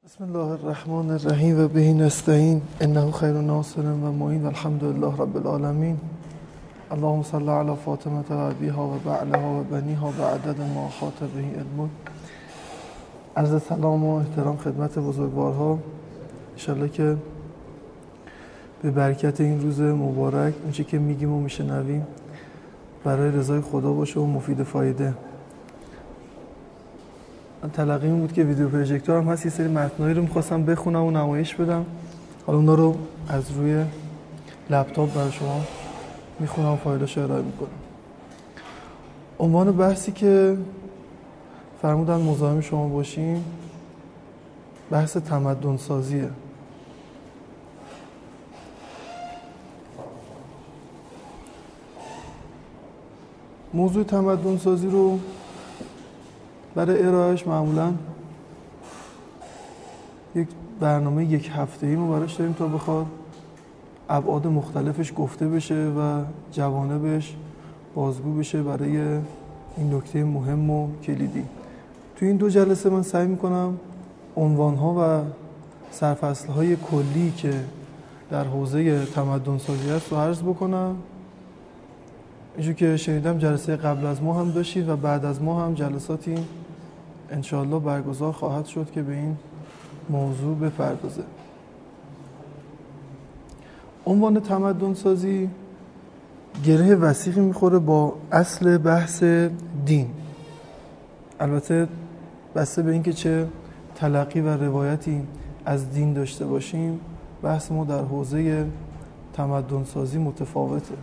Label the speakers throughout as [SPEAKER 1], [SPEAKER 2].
[SPEAKER 1] بسم الله الرحمن الرحیم و به نستعین انه خیر ناصر و معین و الحمد لله رب العالمین. اللهم صل علی فاطمه و ابیها و بعلها و بنیها و عدد ما احاط به علمک. عرض سلام و احترام خدمت بزرگوارها. انشالله که به برکت این روز مبارک اونچه که میگیم و میشنویم برای رضای خدا باشه و مفید فایده. تلقیم بود که ویدیو پروژکتور هم هست، یه سری متنایی رو می‌خواستم بخونم و نمایش بدم. حالا اونا رو از روی لپتاپ برای شما میخونم، فایلاشو ارائه میکنم. عنوان بحثی که فرمودن مزاحم شما باشیم بحث تمدن سازیه. موضوع تمدن سازی رو برای ارائهش معمولاً یک برنامه یک هفته‌ای ما براش داریم تا بخواد ابعاد مختلفش گفته بشه و جوانبش بازگو بشه برای این نکته مهم و کلیدی. تو این دو جلسه من سعی میکنم عنوانها و سرفصلهای کلی که در حوزه تمدن سازی هست رو عرض بکنم. اینجور که شنیدم جلسه قبل از ما هم داشتید و بعد از ما هم جلساتی انشاءالله برگزار خواهد شد که به این موضوع بپردازه. عنوان تمدن سازی گره وثیقی میخوره با اصل بحث دین. البته بسته به اینکه چه تلقی و روایتی از دین داشته باشیم بحث ما در حوزه تمدن سازی متفاوته.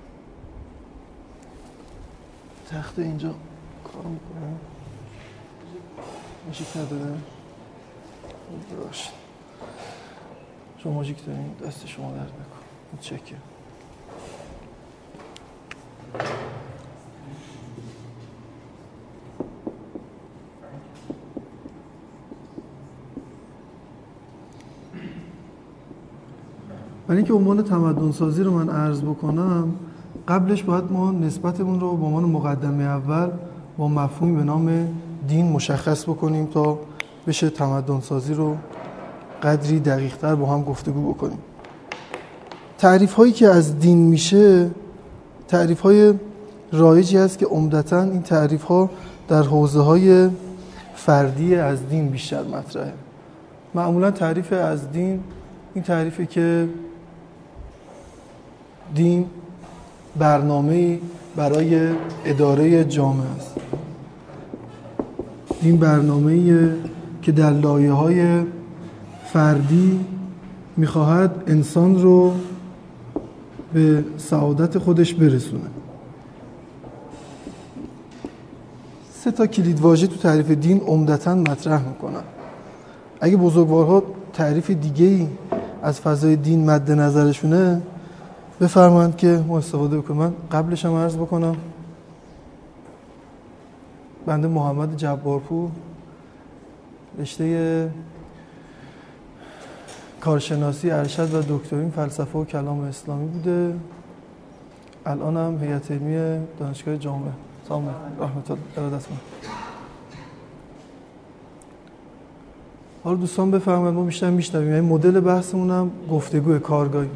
[SPEAKER 1] تخت اینجا کار میکنه ماژیک نداره؟ باشه شما ماژیک دارین؟ دست شما درد نکن. چکه برای اینکه عنوان تمدن سازی رو من عرض بکنم قبلش باید ما نسبتمون رو به عنوان مقدمه اول با مفهومی به نام دین مشخص بکنیم تا بشه تمدن سازی رو قدری دقیق‌تر با هم گفتگو بکنیم. تعریف هایی که از دین میشه تعریف های رایجی هست که عمدتاً این تعریف ها در حوزه های فردی از دین بیشتر مطرحه. معمولاً تعریف از دین این تعریفی که دین برنامه‌ای برای اداره جامعه است. دین برنامه‌ایه که در لایه‌های فردی می‌خواهد انسان رو به سعادت خودش برسونه. 3 تا کلیدواژه تو تعریف دین عمدتاً مطرح می‌کنن. اگه بزرگوارها تعریف دیگه‌ای از فضای دین مد نظرشونه بفرمایند که ما استفاده بکنیم. من قبلش هم عرض بکنم بنده محمد جبارپور رشته کارشناسی ارشد و دکترین فلسفه و کلام اسلامی بوده. الانم هیئت علمی دانشگاه جامعه سلام رحمت الله ارادت من. حالا دوستان بفرمایید ما بیشتر میشنویم. یعنی مدل بحثمون هم گفتگو کارگاهی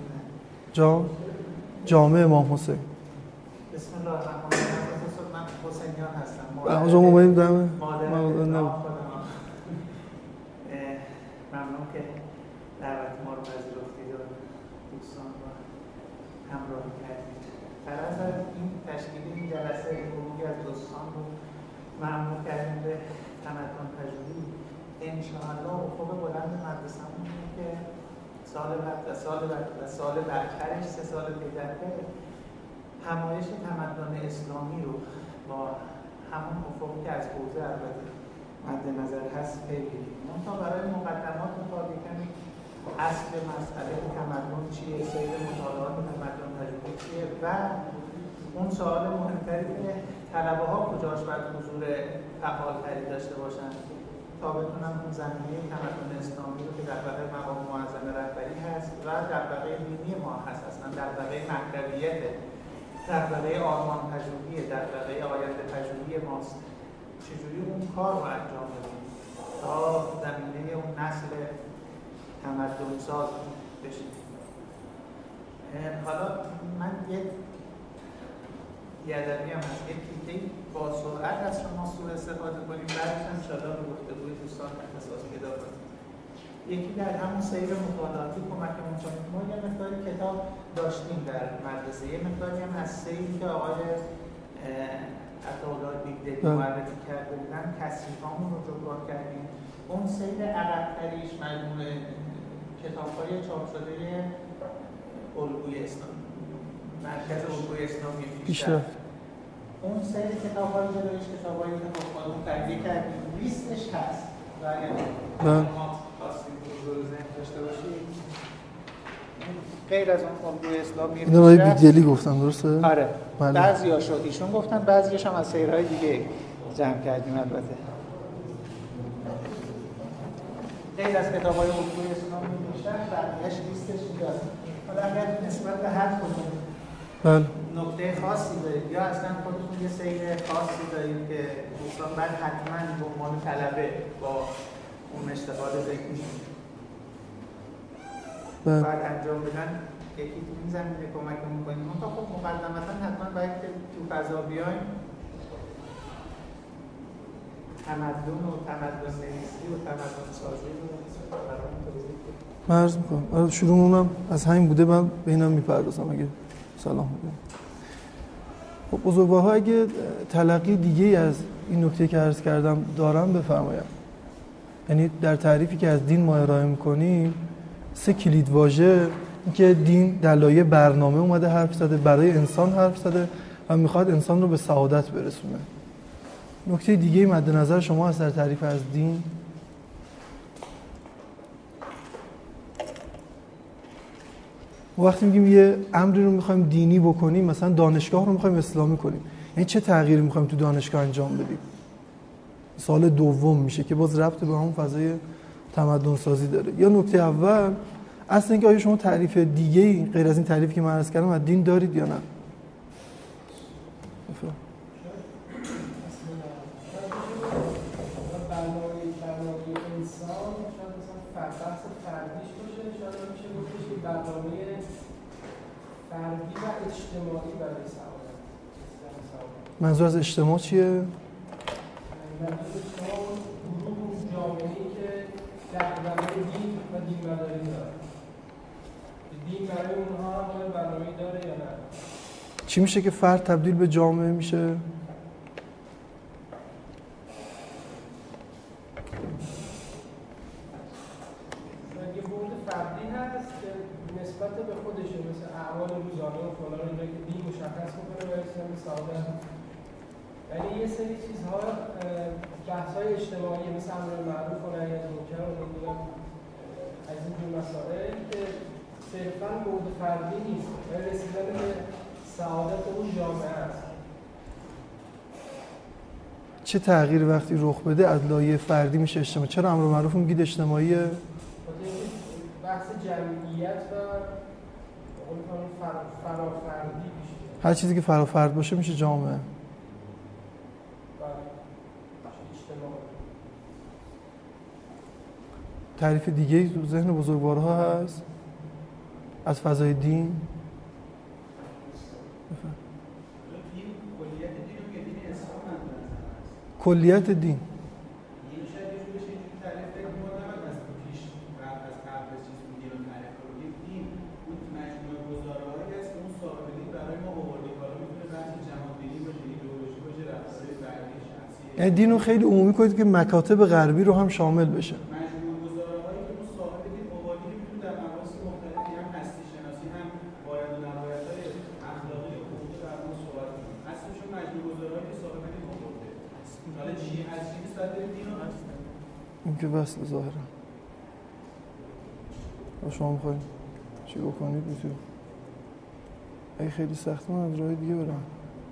[SPEAKER 1] جامعه امام حسین.
[SPEAKER 2] بسم الله الرحمن الرحیم. من حسینیان هستم.
[SPEAKER 1] شما اومدید دم
[SPEAKER 2] ممنون که دعوت ما رو پذیرفتید و دوستان رو همراهی کردید. طرز از این تشکیل این جلسه گروهی از دوستان رو ممنون کردیم به تمدن پژوهی. انشاءالله افق بلند مدرسه‌مون اینه که سال بعدترش 3 سال پی در پی همایش تمدن اسلامی رو با همون افقی که از حوزه البته مد نظر هست بگیریم. منتها برای مقدمات میخواد کمی اصل مسئله تمدن چیه، سیر مطالعات تمدن پژوهی چیه و اون سوال مهمتری که طلبه ها کجاش باید حضور فعالتری داشته باشن تا بتونن اون زمینه تمدن اسلامی رو که دغدغه مقام معظم رهبری هست و دغدغه دینی ما هست، اصلا دغدغه مکتبیت، دغدغه آرمان پژوهی، دغدغه آینده پژوهی ماست، چجوری اون کار رو انجام بدیم. تا زمینه اون نسل تمدن ساز بشه. حالا من یک بیادبی هم هست، یک تیکه با سرعت از شما سوء استفاده کنیم، بعدش هم انشاءالله به گفتگوی دوستان اختصاص پیدا کنیم. یکی در همون سیر مطالعاتی کمکمون کنید. ما یه مقداری کتاب داشتیم در مدرسه، یه مقداری هم از سیری که آقای عطاالله بیگدلی معرفی کرده بودن تصحیح‌هامون رو جبران کردیم. اون سیر عقب‌تریش مجموعه کتاب‌های چاپ شده الگوی اسلام، مرکز الگوی اسلامی پیشرفت، اون سری کتاب‌های جلویش کتاب‌هایی که خودمون تهیه کردیم لیستش هست و اگر شما خواستید حضور ذهن داشته باشید غیر از اون الگوی اسلامی
[SPEAKER 1] اینو من بیگدلی گفتم درسته؟
[SPEAKER 2] آره بعضیاشو ایشون گفتن، بعضیش هم از سیرهای دیگه جمع کردیم. البته غیر از کتاب‌های الگوی اسلامی پیشرفت بقیه‌اش لیستش اینجاست. حالا اگر نسبت به هر کدوم نکته خاصی دارید یا اصلا خودتون یه سیر خاصی دارید که دوستان بعد حتما به عنوان طلبه با اون استفاده بکنید بعد انجام بدن، یکی تو این زمینه کمک می‌کنیم. اون تا خب مقدمتا حتما باید که تو فضا بیایم تمدن و تمدن نویسی و تمدن سازی رو برامون توضیح کنیم.
[SPEAKER 1] من عرض می‌کنم شروعمون از همین بوده، من به اینا میپردازم اگه سلام میگم. خب بزرگوارها اگه تلقی دیگه از این نکته که عرض کردم دارم بفرمایید. یعنی در تعریفی که از دین ما ارائه می‌کنیم 3 کلید واژه، اینکه دین در لایه برنامه اومده حرف زده، برای انسان حرف زده و میخواد انسان رو به سعادت برسونه. نکته دیگه مد نظر شما هست در تعریف از دین؟ وقتی میگیم یه امری رو میخوایم دینی بکنیم، مثلا دانشگاه رو میخوایم اسلامی کنیم، یعنی چه تغییری میخوایم تو دانشگاه انجام بدیم؟ سال دوم میشه که باز ربط به همون فضای تمدن سازی داره. یا نکته اول اصلا اینکه آیا شما تعریف دیگه‌ای غیر از این تعریفی که من عرض کردم از دین دارید یا نه؟
[SPEAKER 3] فردی و اجتماعی برای سعادت.
[SPEAKER 1] منظور از اجتماع چیه؟
[SPEAKER 3] منظور اجتماع گروه جامعه‌ای که دغدغه دین و دین‌مداری داره. دین برای اونها هم برنامه‌ای داره یا نه؟
[SPEAKER 1] چی میشه که فرد تبدیل به جامعه میشه؟
[SPEAKER 3] یه بعد فردی هست که نسبت به خودشه، مثل اعمال روزانه و فلان اینا که دین مشخص میکنه و رسیدن به سعادت. یعنی یه سری چیزها بحث‌های اجتماعی مثل امر معروف و نهی از منکر و نمیدونم از این جور مسائل که صرفاً بعد فردی نیست و رسیدن به سعادت اون جامعه است.
[SPEAKER 1] چه تغییر وقتی رخ بده از لایه فردی میشه اجتماعی؟ چرا امر معروف میگید اجتماعیه؟
[SPEAKER 3] بحث جمعیت و فرافردی میشه.
[SPEAKER 1] هر چیزی که فرافرد باشه میشه جامعه. تعریف دیگه‌ای تو ذهن بزرگوارها هست از فضای دین؟ کلیت دین یعنی دین رو خیلی عمومی کنید که مکاتب غربی رو هم شامل بشه. این که وصل ظاهرا شما میخواید چی بکنید میتونید. اگه خیلی سخته من از راه دیگه برم.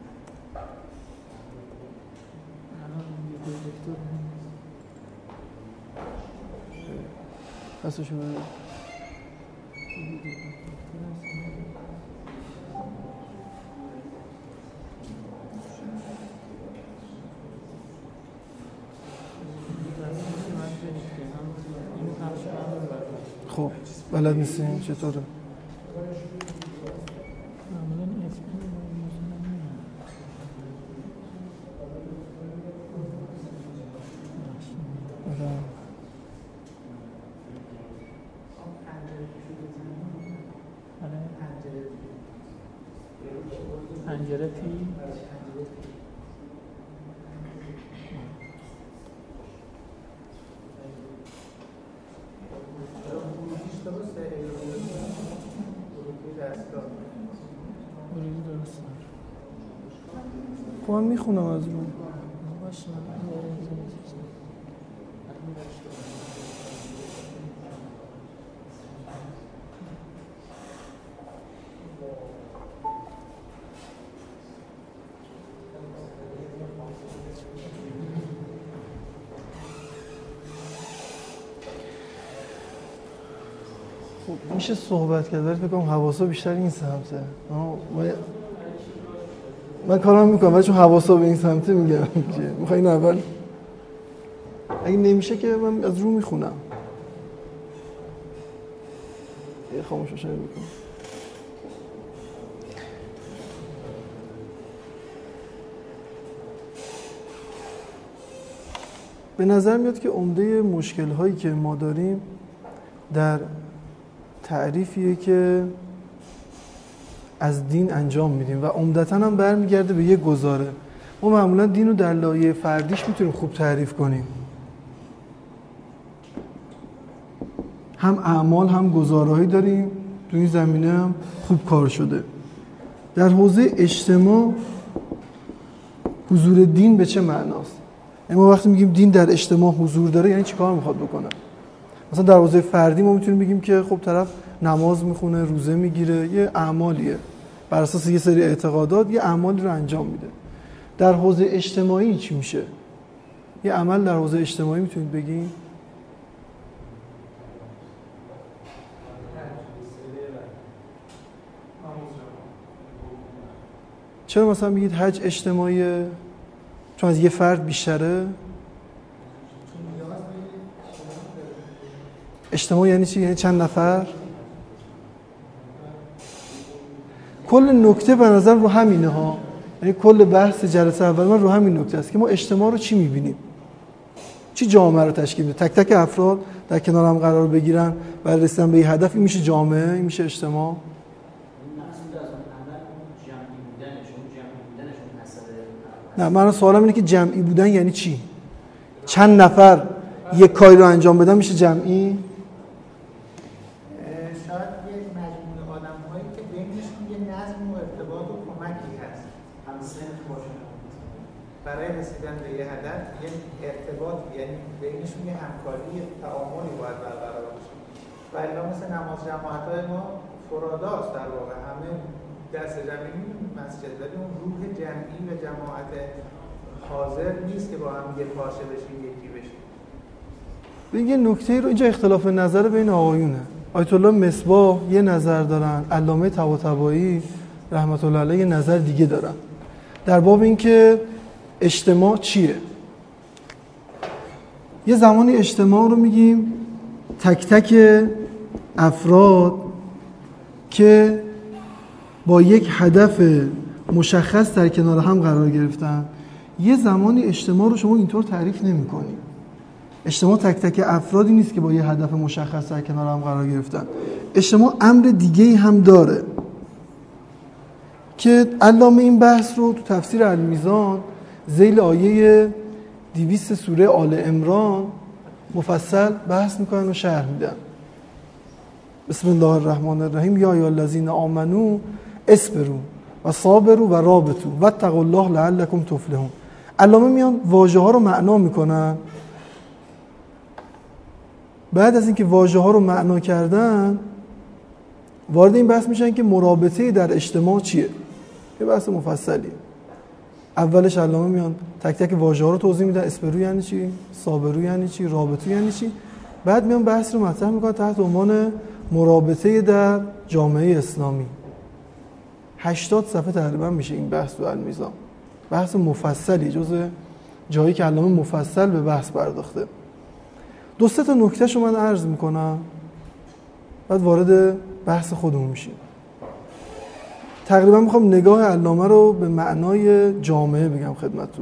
[SPEAKER 1] دستشو بده. خب بلد نیستین چطوره؟
[SPEAKER 4] پنجره پی
[SPEAKER 1] خب من میخونم از رو میشه صحبت کرد ولی فکر کنم حواسا بیشتر این سمته. من کارم میکنم ولی چون حواسا به این سمته میگم که میخواین اول اگه نمیشه که من از رو میخونم. یه خاموش باشم میکنم. به نظر میاد که عمده مشکل هایی که ما داریم در تعریفیه که از دین انجام میدیم و عمدتاً هم برمیگرده به یه گزاره. ما معمولاً دین رو در لایه فردیش میتونیم خوب تعریف کنیم، هم اعمال هم گزاره‌هایی داریم تو این زمینه هم خوب کار شده. در حوزه اجتماع حضور دین به چه معناست؟ ما وقتی میگیم دین در اجتماع حضور داره یعنی چی کار میخواد بکنه؟ مثلا در حوزه فردی ما میتونیم بگیم که خب طرف نماز میخونه، روزه میگیره، یه اعمالیه، بر اساس یه سری اعتقادات یه اعمالی رو انجام میده. در حوزه اجتماعی چی میشه؟ یه عمل در حوزه اجتماعی میتونید بگین؟ چرا مثلا بگید حج اجتماعیه؟ چون از یه فرد بیشتره؟ اجتماع یعنی چی؟ یعنی چند نفر؟ کل نکته به نظر رو همینه ها. یعنی کل بحث جلسه اول من رو همین نکته است که ما اجتماع رو چی می‌بینیم؟ چی جامعه رو تشکیل میده؟ تک تک افراد در کنار هم قرار بگیرن و رسیدن به یه هدف، این میشه جامعه، این میشه اجتماع. نه من سوالم اینه که جمعی بودن یعنی چی؟ چند نفر یک کاری رو انجام بدن میشه جمعی؟
[SPEAKER 2] شاید یک مجموعه آدم‌هایی که بینشون یه نظم و ارتباط و کمکی هست، همسن باشه، برای رسیدن به یه هدف یه ارتباط، یعنی بینشون یه همکاری، یه تعاملی باید برقرار باشه. و الا مثل نماز جماعت‌های ما فراداست در واقع، همه دست جمعی مسجد، ولی اون روح جمعی و جماعت حاضر نیست که با هم یه پاشه بشیم، یکی بشیم.
[SPEAKER 1] یه نکته رو اینجا اختلاف نظر بین آقایونه. آیت الله مصباح یه نظر دارن، علامه طباطبایی رحمت الله علیه یه نظر دیگه دارن در باب اینکه اجتماع چیه. یه زمانی اجتماع رو میگیم تک تک افراد که با یک هدف مشخص در کنار هم قرار گرفتن. یه زمانی اجتماع رو شما اینطور تعریف نمی‌کنی. اجتماع تک تک افرادی نیست که با یه هدف مشخص در کنار هم قرار گرفتن. اجتماع امر دیگه‌ای هم داره که علامه این بحث رو تو تفسیر المیزان ذیل آیه 200 سوره آل عمران مفصل بحث میکنن و شرح میدن. بسم الله الرحمن الرحیم. یا ایها الذین آمنو اصبروا و صابروا و رابطوا واتقوا الله لعلکم تفلحون. علامه میان واژه ها رو معنا میکنن. بعد از اینکه واژه ها رو معنا کردن وارد این بحث میشن که مرابطه در اجتماع چیه. یه بحث مفصلیه. اولش علامه میان تک تک واژه ها رو توضیح میدن. اصبروا یعنی چی، صابروا یعنی چی، رابطوا یعنی چی. بعد میان بحث رو مطرح میکنن تحت عنوان مرابطه در جامعه اسلامی. 80 صفحه تقریبا میشه این بحث تو المیزان. بحث مفصلی، جزء جایی که علامه مفصل به بحث پرداخته. دو سه تا نکتهشو من عرض میکنم. بعد وارد بحث خودمون میشیم. تقریبا میخوام نگاه علامه رو به معنای جامعه بگم خدمتتون.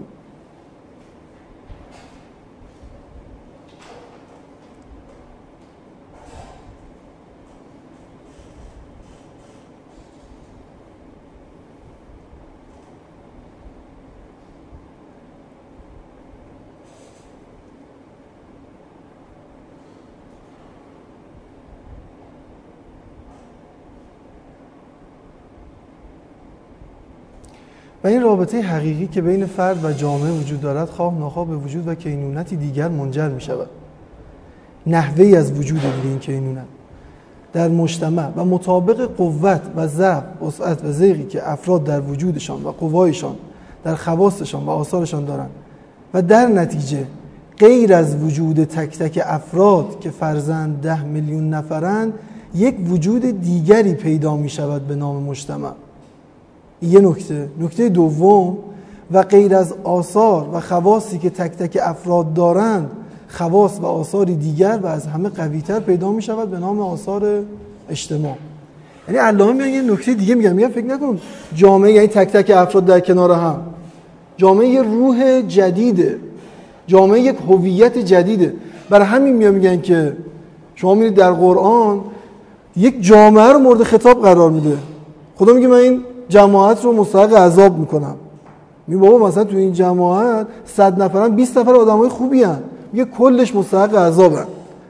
[SPEAKER 1] و این رابطه حقیقی که بین فرد و جامعه وجود دارد خواه ناخواه به وجود و کینونتی دیگر منجر می شود. نحوهی از وجود دیگه این کینونت در مجتمع و مطابق قوت و ضعف، وسعت و ضیقی که افراد در وجودشان و قوایشان در خواستشان و آثارشان دارند و در نتیجه غیر از وجود تک تک افراد که فرضاً 10 میلیون نفرند یک وجود دیگری پیدا می شود به نام مجتمع. یه نکته دوم، و غیر از آثار و خواصی که تک تک افراد دارند خواص و آثاری دیگر و از همه قوی‌تر پیدا می شود به نام آثار اجتماع. یعنی علامه میگه یه نکته دیگه میگه فکر نکن جامعه یعنی تک تک افراد در کنار هم. جامعه یه روح جدیده، جامعه یک هویت جدیده. برای همین میگن که شما میرید در قرآن یک جامعه رو مورد خطاب قرار میده. خدا میگه من این جماعت رو مستحق عذاب میکنم. میگه بابا مثلا تو این جماعت 100 نفرن 20 نفر آدمای خوبی ان، میگه کلش مستحق عذابن.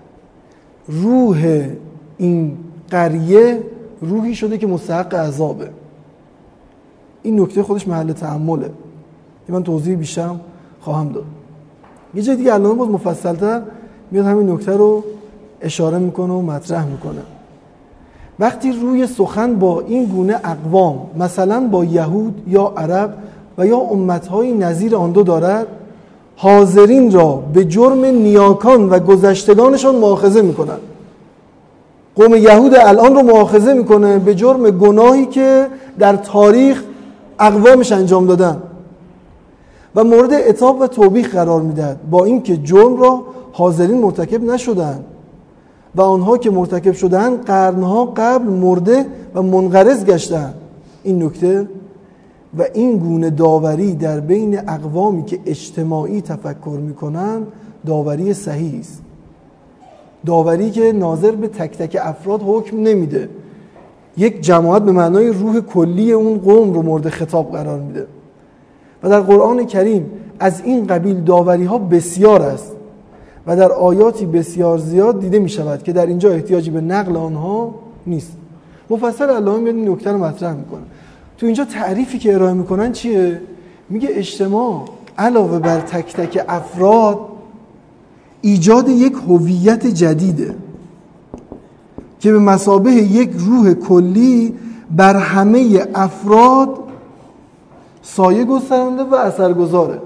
[SPEAKER 1] روح این قریه روحی شده که مستحق عذابه. این نکته خودش محل تأمله. من توضیح بیشتر خواهم داد. یه جای دیگه علامه باز مفصل‌تر میاد همین نکته رو اشاره میکنه و مطرح میکنه. وقتی روی سخن با این گونه اقوام، مثلا با یهود یا عرب و یا امت‌های نظیر آن دو دارد، حاضرین را به جرم نیاکان و گذشتگانشان مؤاخذه میکنند. قوم یهود الان رو مؤاخذه میکنه به جرم گناهی که در تاریخ اقوامش انجام دادن و مورد عتاب و توبیخ قرار میدهد، با اینکه جرم را حاضرین مرتکب نشدند و آنها که مرتکب شدند قرنها قبل مرده و منقرض گشتند. این نکته و این گونه داوری در بین اقوامی که اجتماعی تفکر میکنند داوری صحیح است. داوری که ناظر به تک تک افراد حکم نمیده، یک جماعت به معنای روح کلی اون قوم رو مورد خطاب قرار میده. و در قرآن کریم از این قبیل داوری ها بسیار است و در آیاتی بسیار زیاد دیده می شود که در اینجا احتیاجی به نقل آنها نیست. مفصل علامه میاد این نکته رو مطرح میکنه. تو اینجا تعریفی که ارائه میکنن چیه؟ میگه اجتماع علاوه بر تک تک افراد ایجاد یک هویت جدیده که به مثابه یک روح کلی بر همه افراد سایه گسترانده و اثرگذاره.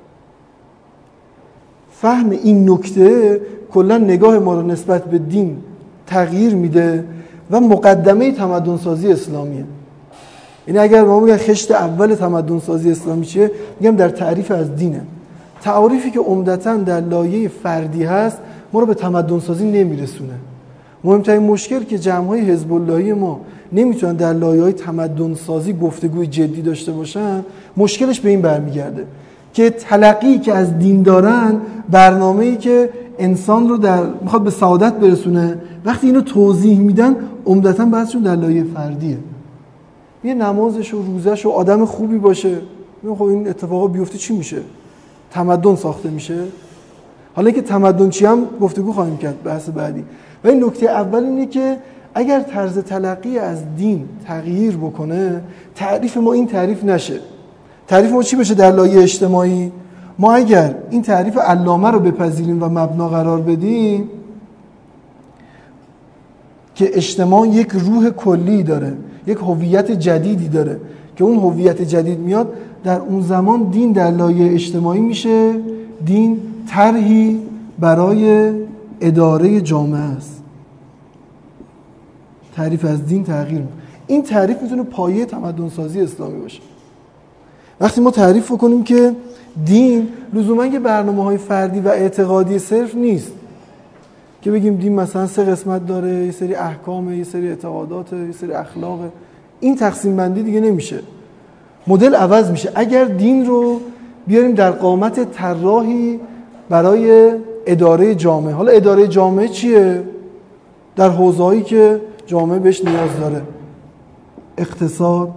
[SPEAKER 1] فهم این نکته کلا نگاه ما رو نسبت به دین تغییر میده و مقدمه تمدن سازی اسلامیه. یعنی اگر ما بگیم خشت اول تمدن سازی اسلامی چیه، میگم در تعریف از دینه. تعریفی که عمدتاً در لایه فردی هست ما رو به تمدن سازی نمیرسونه. مهمترین مشکل که جمع‌های حزب اللهی ما نمیتونن در لایه‌های تمدن سازی گفتگوی جدی داشته باشن، مشکلش به این برمیگرده که تلقی که از دین دارن، برنامه‌ای که انسان رو میخواد به سعادت برسونه، وقتی اینو توضیح میدن عمدتاً بحثشون در لایه فردیه. یه نمازش و روزش و آدم خوبی باشه، خب این اتفاقا بیفته چی میشه؟ تمدن ساخته میشه. حالا که تمدن چی هم گفتگو خواهیم کرد بحث بعدی. و این نکته اول اینه که اگر طرز تلقی از دین تغییر بکنه، تعریف ما این تعریف نشه. تعریف ما چی بشه در لایه اجتماعی؟ ما اگر این تعریف علامه رو بپذیریم و مبنا قرار بدیم که اجتماع یک روح کلی داره، یک هویت جدیدی داره که اون هویت جدید میاد، در اون زمان دین در لایه اجتماعی میشه دین طرحی برای اداره جامعه است. تعریف از دین تغییر میکنه. این تعریف میتونه پایه تمدن سازی اسلامی باشه. وقتی ما تعریف کنیم که دین لزوما یه برنامه‌های فردی و اعتقادی صرف نیست که بگیم دین مثلا 3 قسمت داره، یه سری احکامه، یه سری اعتقادات، یه سری اخلاقه. این تقسیم بندی دیگه نمیشه، مدل عوض میشه. اگر دین رو بیاریم در قامت طراحی برای اداره جامعه، حالا اداره جامعه چیه؟ در حوزه‌هایی که جامعه بهش نیاز داره، اقتصاد،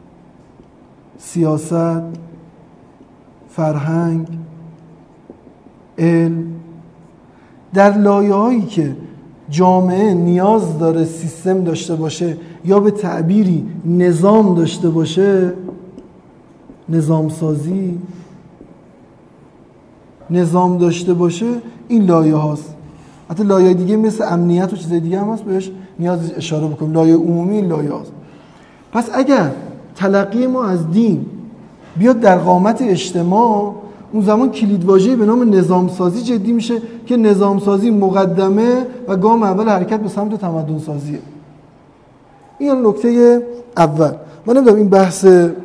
[SPEAKER 1] سیاست، فرهنگ، علم، در لایه‌هایی که جامعه نیاز داره سیستم داشته باشه یا به تعبیری نظام داشته باشه، نظام سازی، نظام داشته باشه، این لایه هاست. حتی لایه دیگه مثل امنیت و چیزای دیگه هم هست بهش نیاز اشاره بکنیم. لایه عمومی این لایه هاست. پس اگر تلقی ما از دین بیاد در قامت اجتماع، اون زمان کلیدواژه‌ای به نام نظام سازی جدی میشه که نظام سازی مقدمه و گام اول حرکت به سمت تمدن سازیه. این نکته اول. من نمیدونم این بحث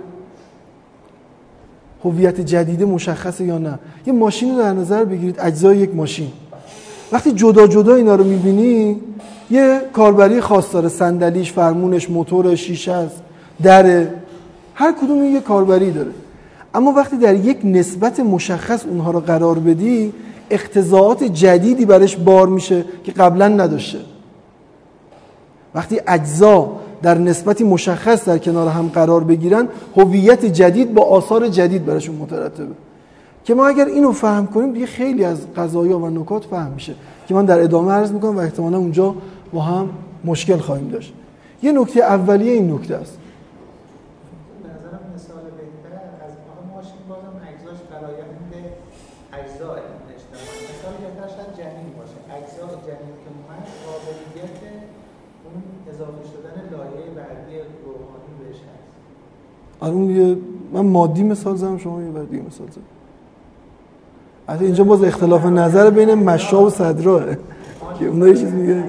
[SPEAKER 1] هویت جدید مشخصه یا نه. یه ماشین رو در نظر بگیرید، اجزای یک ماشین، وقتی جدا جدا اینا رو میبینی یه کاربری خاص داره، صندلیش، فرمونش، موتور، شیشه است، در هر کدوم یه کاربری داره. اما وقتی در یک نسبت مشخص اونها رو قرار بدی، اقتضاعات جدیدی برش بار میشه که قبلا نداشته. وقتی اجزا در نسبتی مشخص در کنار هم قرار بگیرن، هویت جدید با آثار جدید براشون مترتبه که ما اگر اینو فهم کنیم دیگه خیلی از قضایا و نکات فهم میشه که من در ادامه عرض میکنم و احتمالا اونجا با هم مشکل خواهیم داشت. یه نکته اولیه این نکته است.
[SPEAKER 2] نظرم مثال بهتر از ماشین بازم اجزاش فرآیند اجزای اجتماعی، مثال بهتر شاید جنین باشه. اجزای جنین که اومد قابلیت اون اضافه شدن لایه بعدی روحانی بهش هست.
[SPEAKER 1] اون من مادی مثال زدم، شما یه بعدی مثال زدید. البته اینجا باز اختلاف نظر بین مشا و صدراه که اونها یه چیز میگه.
[SPEAKER 2] ولی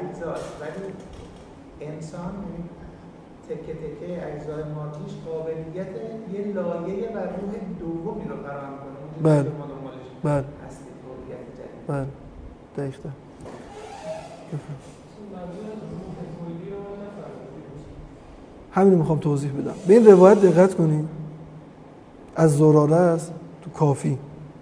[SPEAKER 2] انسان تکه تکه اجزای مادیش قابلیت یه لایه و روح دومی رو فراهم کنه.
[SPEAKER 1] بله بله بله دقیقاً. همین رو میخوام توضیح بدم. به این روایت دقت کنید، از زراره است تو کافی.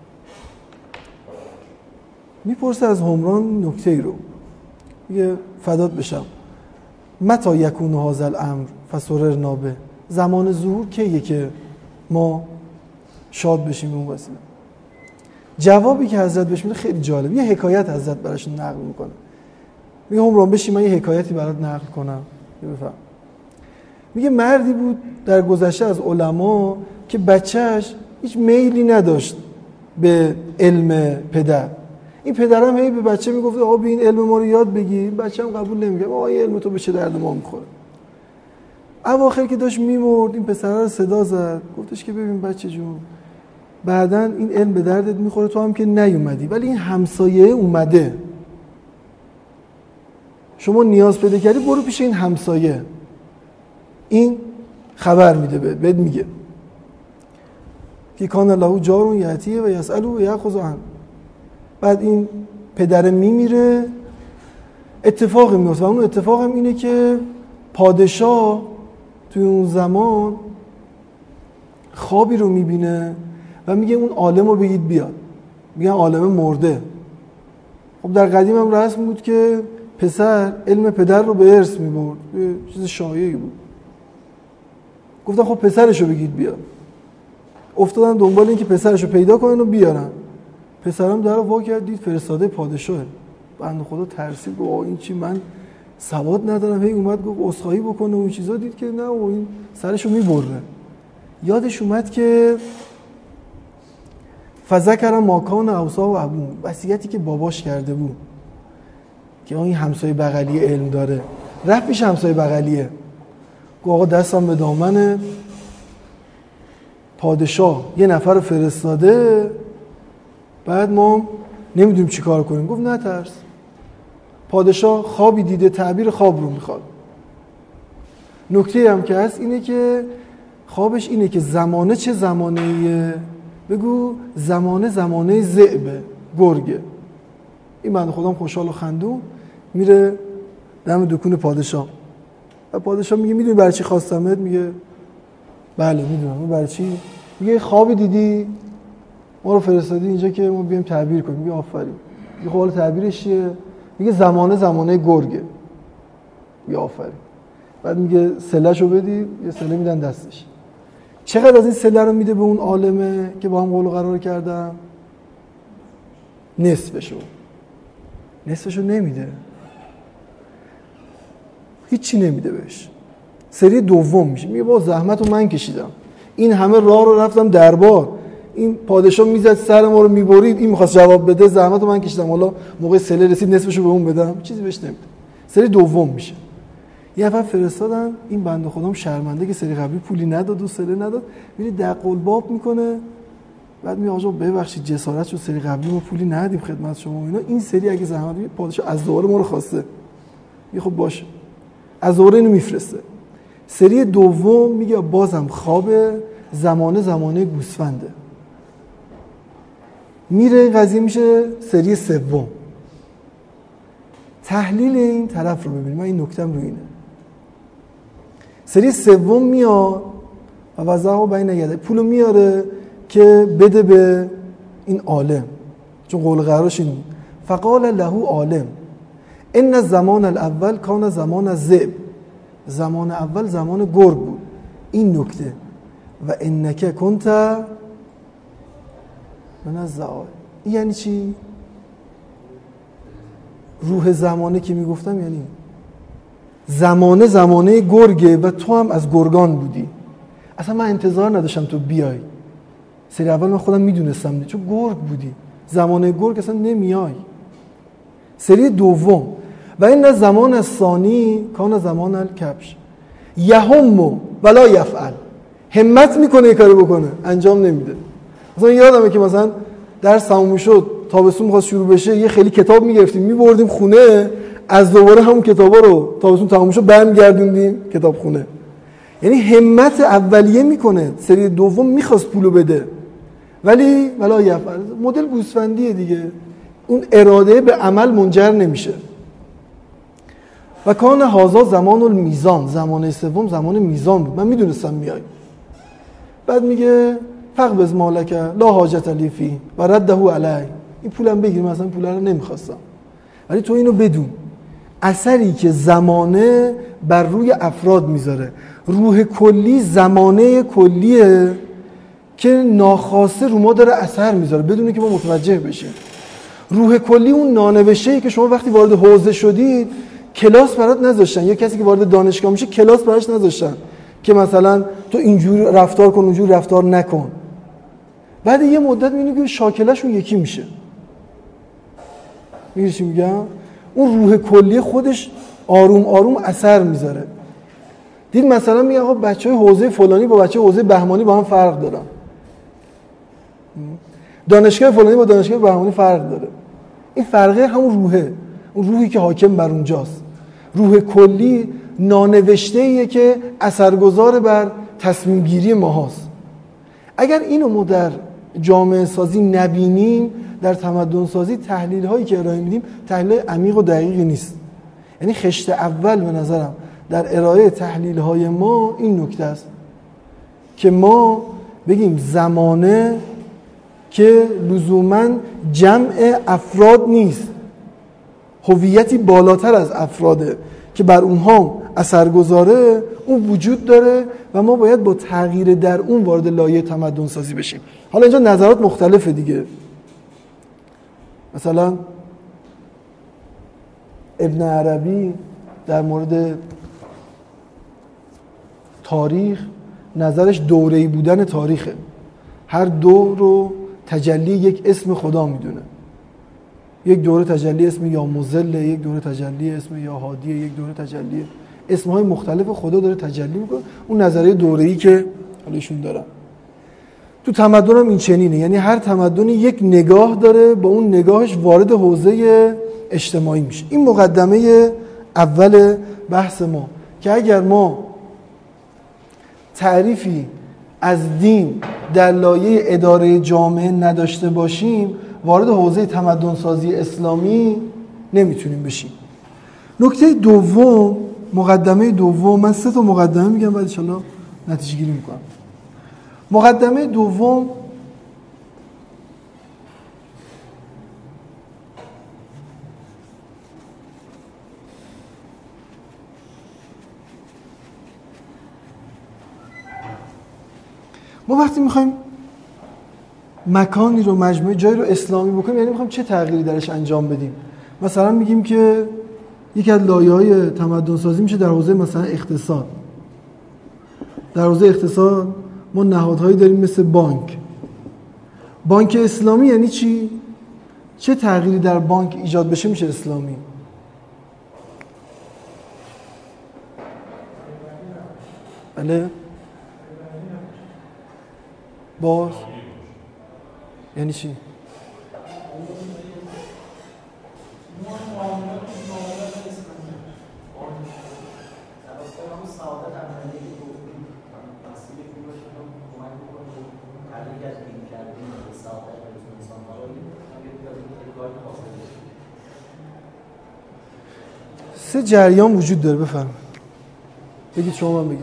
[SPEAKER 1] میپرسه از حمران نکته ای رو، میگه فدات بشم متی یکون هذا الامر فسررنا به، زمان ظهور کیه که ما شاد بشیم به اون وسیله؟ جوابی که حضرت بهش میده خیلی جالب، یه حکایت حضرت براش نقل میکنه. میگه حمران بشین من یه حکایتی برات نقل کنم بفهم. میگه مردی بود در گذشته از علما که بچهش هیچ میلی نداشت به علم پدر. این پدرم هی به بچه میگفت آقا بیا این علم ما رو یاد بگیر. بچه‌م قبول نمی‌کرد. آقا این علم تو به چه درد ما می‌خوره؟ اواخر که داشت میمرد این پسره رو صدا زد، گفتش که ببین بچه جون، بعداً این علم به دردت می‌خوره، تو هم که نیومدی ولی این همسایه اومده، شما نیاز پیدا کردی برو پیش این همسایه، این خبر میده بهت میگه که کان له جار یأتی و یسأل و یأخذ عنه. بعد این پدر میمیره، اتفاقی میفته و اون اتفاق هم اینه که پادشاه توی اون زمان خوابی رو میبینه و میگه اون عالم رو بگید بیاد. میگن عالم مرده. خب در قدیم هم رسم بود که پسر علم پدر رو به ارث میبرد، یه چیز شایعی بود. گفتن خب پسرش رو بگید بیاد. افتادن دنبال این که پسرش رو پیدا کنن و بیارن. پسرم در رو وا کرد، دید فرستاده پادشاهه. بنده خدا ترسید، گفت این چی، من سواد ندارم. هی اومد گفت عذرخواهی بکنه و این چیزا، دید که نه و این سرشو میبره. یادش اومد که فذکر ما کان اوصا و ابوه، وصیتی که باباش کرده بود که این همسایه بغلی علم داره. رفت پیش همسایه بغلیه، گفت آقا دستم به دامن پادشاه یه نفر فرستاده، بعد ما نمیدونیم چی کار کنیم. گفت نترس، پادشاه خوابی دیده، تعبیر خواب رو میخواد. نکته هم که هست اینه که خوابش اینه که زمانه چه زمانه‌ایه؟ بگو زمانه ذئبه، گرگه. این بنده خودم خوشحال و خندون میره دم دکون پادشاه و پادشاه میگه میدونی برای چی خواستمت؟ میگه بله میدونم. برای چی؟ میگه خوابی دیدی ما رو فرستادی اینجا که ما بیایم تعبیر کنیم. میگه آفرین. میگه خب حالا تعبیرش چیه؟ میگه زمانه گرگه. میگه آفرین. بعد میگه سله‌شو بدی، یه سله میدن دستش. چقدر از این سله رو میده به اون عالمه که با هم قول و قرار کردم؟ نصفشو نمیده، هیچی نمیده بهش. سری دوم میشه میگه با زحمتو من کشیدم، این همه راه رو رفتم دربار، این پادشاه میزد سر ما رو میبرید، این میخواست جواب بده، زحمتو من کشیدم، حالا موقع سله رسید نصفشو به اون بدم، چیزی بهش نمیده. سری دوم میشه. یه نفر فرستادن، این بنده خودم شرمنده که سری قبلی پولی نداد و سله نداد، میره دق الباب میکنه، بعد میگه آقا ببخشید جسارت شد، سری قبلی ما پولی ندادیم خدمت شما اینا، این سری اگه زحمت بدید پادشاه از دوباره ما رو خواسته. میگه خب باشه، از دوباره اینو میفرسته. سری دوم میگه بازم خواب زمانه گوسفنده. میره قضیه میشه سری سوم. تحلیل این طرف رو ببینیم، من این نکتم رو اینه. سری سوم میاد و وضعه بین نگرده، پولو میاره که بده به این عالم، چون قول قراش این فقال له عالم ان الزمان الاول کان زمان الذئب، زمان اول زمان گرگ بود. این نکته و انک کنت من الزعال. این یعنی چی؟ روح زمانه که میگفتم یعنی زمانه گرگه و تو هم از گرگان بودی. اصلا من انتظار نداشتم تو بیای. سری اول من خودم میدونستم چون گرگ بودی، زمانه گرگ اصلا نمیای. سری دوم و این زمان ثانی کان زمان الکبش یهم ولا یفعل، همت میکنه یه کاری بکنه انجام نمیده. مثلا یادمه که مثلا درس تموم شد، تابستون می‌خواست شروع بشه، یه خیلی کتاب میگرفتیم میبردیم خونه، از دوباره همون کتابا رو تابستون تموم شد برمیگردوندیم کتاب خونه. یعنی همت اولیه میکنه. سری دوم میخواست پولو بده ولی ولا یفعل، مدل گوسفندیه دیگه، اون اراده به عمل منجر نمیشه. و کان هازا زمان المیزان، زمان سوم زمان میزان بود، من میدونستم میای. بعد میگه فقبض مالک لا حاجت لی فی و رده علی، این پولم بگیر، مثلا پول رو نمیخواستم ولی تو اینو بدون. اثری که زمانه بر روی افراد میذاره، روح کلی زمانه کلیه که ناخواسته رو ما داره اثر میذاره بدون که ما متوجه بشیم. روح کلی اون نانوشته‌ای که شما وقتی وارد حوزه شدید کلاس برات نذاشتن، یا کسی که وارد دانشگاه میشه کلاس براش نذاشتن که مثلا تو اینجوری رفتار کن اونجوری رفتار نکن. بعد یه مدت میبینی که شاکله‌شون یکی میشه. میگی چی میگم؟ اون روح کلی خودش آروم آروم اثر میذاره. دید مثلا میگه آقا بچهای حوزه فلانی با بچه حوزه بهمانی با هم فرق دارن، دانشگاه فلانی با دانشگاه بهمانی فرق داره. این فرقه همون روحه، اون روحی که حاکم بر اونجاست. روح کلی نانوشته‌ایه که اثرگذار بر تصمیم گیری ما هست. اگر اینو ما در جامعه سازی نبینیم، در تمدن سازی تحلیل هایی که ارائه میدیم تحلیل عمیق و دقیقی نیست. یعنی خشت اول به نظرم در ارائه تحلیل های ما این نکته است که ما بگیم زمانه که لزوماً جمع افراد نیست، هویتی بالاتر از افراده که بر اونها اثرگذاره، اون وجود داره و ما باید با تغییر در اون وارد لایه تمدن سازی بشیم. حالا اینجا نظرات مختلفه دیگه. مثلا ابن عربی در مورد تاریخ نظرش دوره‌ای بودن تاریخه، هر دور رو تجلی یک اسم خدا میدونه. یک دوره تجلی اسم یا مذل، یک دوره تجلی اسم یا هادی، یک دوره تجلی اسمهای مختلف خدا داره تجلی میکنه. اون نظریه دوره‌ای که حالشون دارن. تو تمدن هم این چنینه، یعنی هر تمدنی یک نگاه داره، با اون نگاهش وارد حوزه اجتماعی میشه. این مقدمه اول بحث ما که اگر ما تعریفی از دین در لایه اداره جامعه نداشته باشیم، وارد حوزه تمدن سازی اسلامی نمیتونیم بشیم. نکته دوم، مقدمه دوم، من 3 تا مقدمه میگم بعد ان شاءالله نتیجه گیری میکنم. مقدمه دوم ما وقتی میخوایم مکانی رو، مجموعه جایی رو اسلامی بکنیم، یعنی میخوایم چه تغییری درش انجام بدیم. مثلا میگیم که یکی از لایه‌های تمدن سازی میشه در حوزه مثلا اقتصاد. در حوزه اقتصاد ما نهادهایی داریم مثل بانک اسلامی. یعنی چی؟ چه تغییری در بانک ایجاد بشه میشه اسلامی؟ بله؟ باز؟ یعنی چی؟ سه جریان وجود داره. بفرمایید بگید، شما من بگم.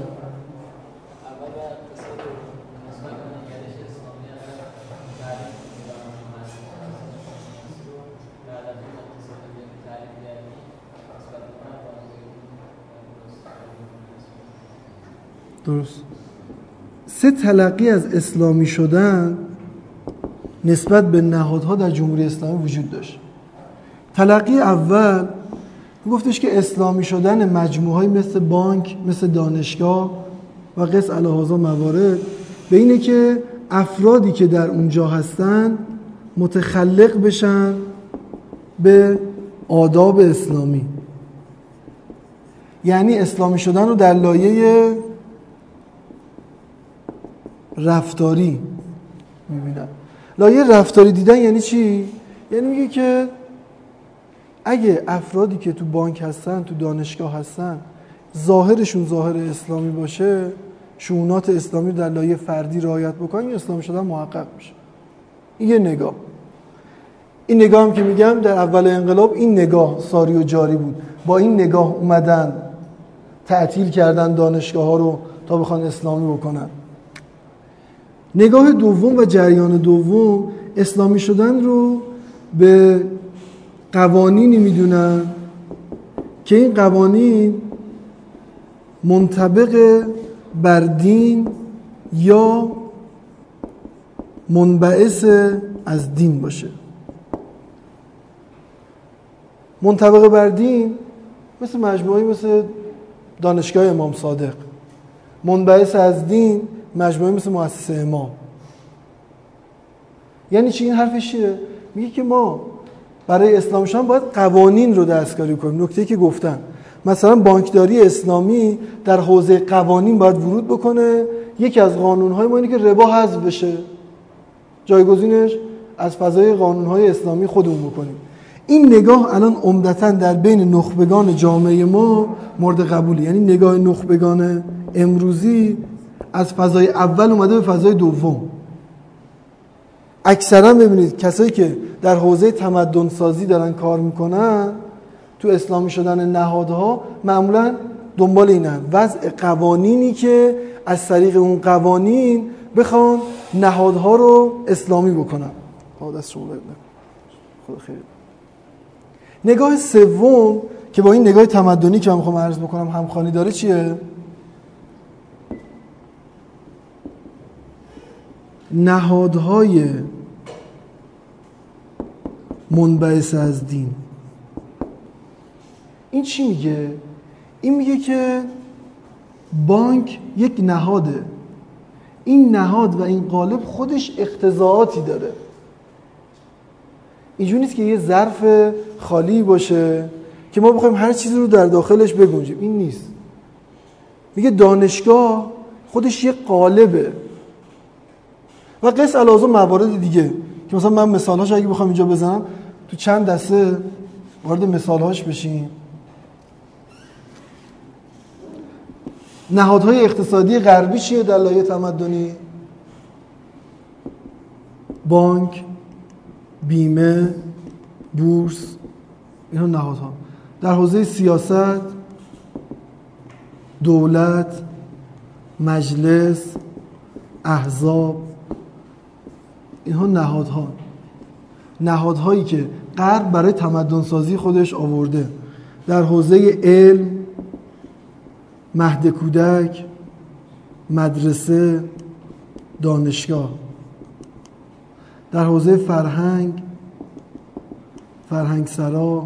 [SPEAKER 1] درست. 3 تلقی از اسلامی شدن نسبت به نهادها در جمهوری اسلامی وجود داشت. تلقی اول گفتش که اسلامی شدن مجموعه‌ای مثل بانک، مثل دانشگاه و قس الهذا موارد به اینه که افرادی که در اونجا هستن متخلق بشن به آداب اسلامی. یعنی اسلامی شدن رو در لایه رفتاری میبینن. لایه رفتاری دیدن یعنی چی؟ یعنی میگه که اگه افرادی که تو بانک هستن، تو دانشگاه هستن، ظاهرشون ظاهر اسلامی باشه، شؤونات اسلامی در لایه فردی رعایت بکنن، این اسلامی شدن محقق میشه. این یه نگاه. این نگاه هم که میگم در اول انقلاب این نگاه ساری و جاری بود. با این نگاه اومدن تعطیل کردن دانشگاه ها رو تا بخوان اسلامی بکنن. نگاه دوم و جریان دوم اسلامی شدن رو به قوانینی میدونن که این قوانین منطبق بر دین یا منبعث از دین باشه. منطبق بر دین مثل مجموعه‌ای مثل دانشگاه امام صادق، منبعث از دین مجموعه مثل مؤسسه امام. یعنی چی؟ این حرفش چیه؟ میگه که ما برای اسلام شدن باید قوانین رو دستکاری کنیم. نکته‌ای که گفتن مثلا بانکداری اسلامی در حوزه قوانین باید ورود بکنه. یکی از قانون‌های ما اینه که ربا حذف بشه، جایگزینش از فضای قانون‌های اسلامی خودمون بکنیم. این نگاه الان عمدتاً در بین نخبگان جامعه ما مورد قبوله. یعنی نگاه نخبگان امروزی از فضای اول اومده به فضای دوم. اکثرا ببینید کسایی که در حوزه تمدن سازی دارن کار میکنن تو اسلامی شدن نهادها معمولا دنبال اینن وضع قوانینی که از طریق اون قوانین بخوان نهادها رو اسلامی بکنن. دست شما خدا خیر. نگاه سوم که با این نگاه تمدنی که من میخوام عرض بکنم همخوانی داره چیه؟ نهادهای منبعث از دین. این چی میگه؟ این میگه که بانک یک نهاده. این نهاد و این قالب خودش اقتضاعاتی داره. اینجوری نیست که یه ظرف خالی باشه که ما بخوایم هر چیزی رو در داخلش بگنجیم. این نیست. میگه دانشگاه خودش یه قالبه و قص الازم موارد دیگه که مثلا من مثالهاش اگه بخوام اینجا بزنم تو چند دسته وارد مثالهاش بشیم. نهادهای اقتصادی غربی چیه در لایه تمدنی؟ بانک، بیمه، بورس، اینا نهادها. در حوزه سیاست، دولت، مجلس، احزاب، اینها نهادهایی که غرب برای تمدن سازی خودش آورده. در حوزه علم، مهد کودک، مدرسه، دانشگاه. در حوزه فرهنگسرا،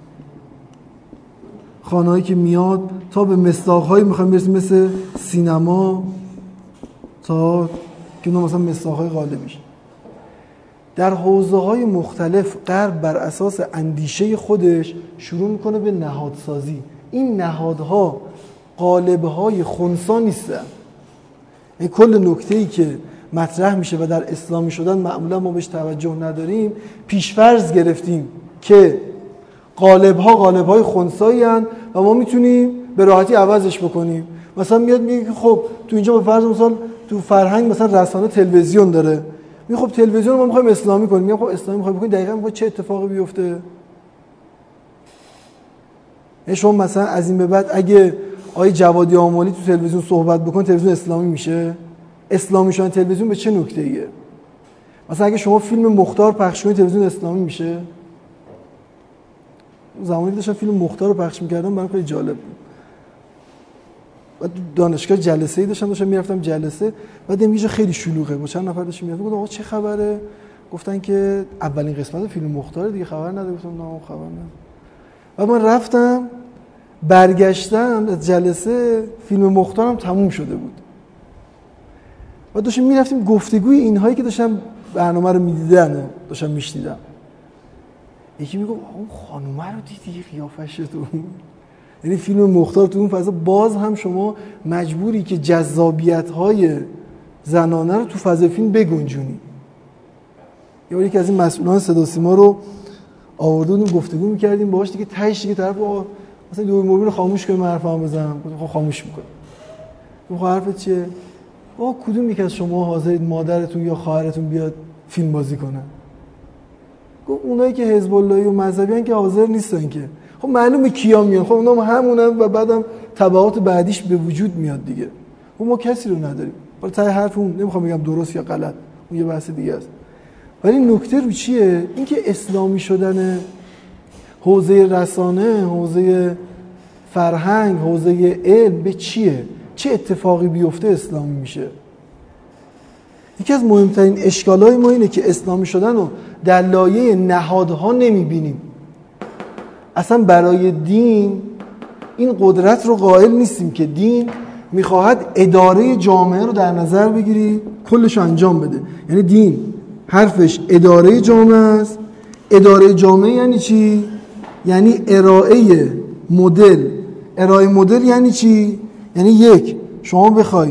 [SPEAKER 1] خانه‌هایی که میاد تا به مصداق‌هایی میخوایم برسیم مثل سینما، تا که مثلا مصداق‌های غالبیش. در حوزه‌های مختلف غرب بر اساس اندیشه خودش شروع میکنه به نهادسازی. این نهادها قالب‌های خنثی نیستن. این کل نکته‌ای که مطرح میشه و در اسلامی شدن معمولا ما بهش توجه نداریم، پیشفرض گرفتیم که قالب‌های خنثی هستند و ما میتونیم به راحتی عوضش بکنیم. مثلا میاد میگه که خب تو اینجا به فرض مثال تو فرهنگ مثلا رسانه تلویزیون داره، میگه خب تلویزیون رو ما می‌خوایم اسلامی کنیم. میگه خب اسلامی می‌خوایم بکنیم، دقیقاً می‌خواد چه اتفاقی بیفته؟ شما مثلا از این به بعد اگه آقای جوادی آملی تو تلویزیون صحبت بکنه، تلویزیون اسلامی میشه؟ اسلامی شدن تلویزیون به چه نکته‌ایه؟ مثلا اگه شما فیلم مختار پخش کنید، تلویزیون اسلامی میشه؟ زمانی داشتم فیلم مختار رو پخش می‌کردم برام خیلی جالب بود. بعد دانشگاه جلسه‌ای داشتم میرفتم جلسه، بعد یه خیلی شلوغه با چند نفر داشتم میرفتم، گفتم آقا چه خبره؟ گفتن که اولین قسمت فیلم مختار دیگه خبر نداره. گفتم نه خبر نداره. بعد من رفتم برگشتم از جلسه، فیلم مختارم تموم شده بود. بعد داشتیم میرفتیم گفتگوی اینهایی که داشتم برنامه رو میدیدن داشتم میشنیدم. یکی میگه اون خانومه رو دیدی قیافش تو؟ یعنی فیلم مختار تو اون فضا باز هم شما مجبوری که جذابیت‌های زنانه رو تو فضای فیلم بگنجونی. یکی از این مسئولان صدا سیما رو آورده بودیم گفتگو می‌کردیم باهاش، دیگه تهش دیگه طرف مثلا دو مبین رو خاموش کنیم حرفمو بزنم. گفتم خب خاموش می‌کنم. گفتم حرفت چیه؟ کدوم یک از شما حاضرید مادرتون یا خواهرتون بیاد فیلم بازی کنه؟ گفت اونایی که حزب اللهی و مذهبیان که حاضر نیستن که. خب معلومه کیا میان، خب اونا همونن و بعدم تبعات بعدیش به وجود میاد دیگه. ما کسی رو نداریم. حالا ته حرفمون نمیخوام بگم درست یا غلط، اون یه بحث دیگه است. ولی نکته رو چیه؟ اینکه اسلامی شدن حوزه رسانه، حوزه فرهنگ، حوزه علم به چیه؟ چه اتفاقی بیفته اسلامی میشه؟ یکی از مهمترین اشکالای ما اینه که اسلامی شدن رو در لایه نهادها نمیبینیم. اصلا برای دین این قدرت رو قائل نیستیم که دین میخواهد اداره جامعه رو در نظر بگیری کلش رو انجام بده. یعنی دین حرفش اداره جامعه است. اداره جامعه یعنی چی؟ یعنی ارائه مدل. ارائه مدل یعنی چی؟ یعنی یک، شما بخوای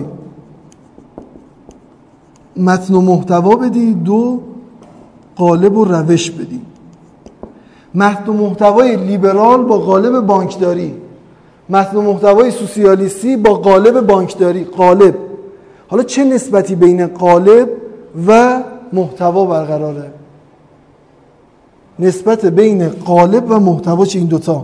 [SPEAKER 1] متن و محتوا بدی، دو، قالب و روش بدی. متن و محتوای لیبرال با قالب بانکداری، متن و محتوای سوسیالیستی با قالب بانکداری. قالب. حالا چه نسبتی بین قالب و محتوا برقراره؟ نسبت بین قالب و محتوا چه این دوتا؟